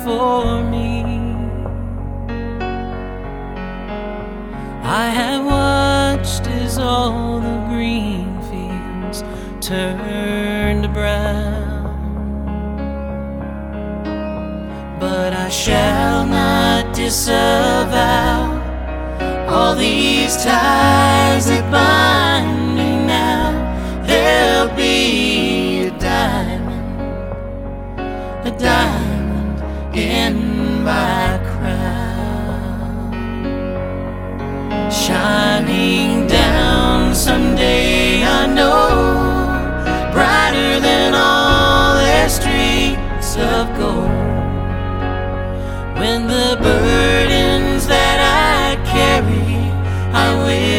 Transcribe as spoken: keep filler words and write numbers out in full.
for me. I have watched as all the green fields turned brown, but I shall not disavow all these ties that bind me now. There'll be a diamond, a diamond in my crown, shining down someday, I know, brighter than all their streets of gold. When the burdens that I carry, I will